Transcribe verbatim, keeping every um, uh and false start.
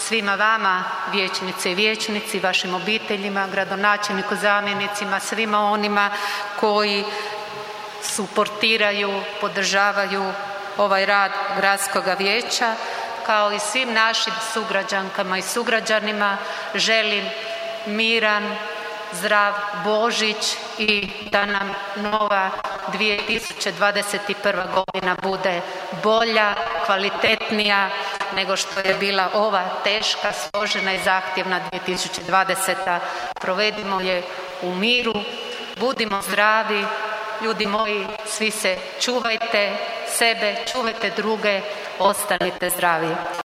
svima vama, vijećnice i vijećnici, vašim obiteljima, gradonačelniku, zamjenicima, svima onima koji suportiraju, podržavaju ovaj rad gradskoga vijeća, kao i svim našim sugrađankama i sugrađanima želim miran, zdrav Božić i da nam nova dvije tisuće dvadeset prva godina bude bolja, kvalitetnija nego što je bila ova teška, složena i zahtjevna dvije tisuće dvadeseta. Provedimo je u miru, budimo zdravi, ljudi moji, svi se čuvajte sebe, čuvajte druge, ostanite zdravi.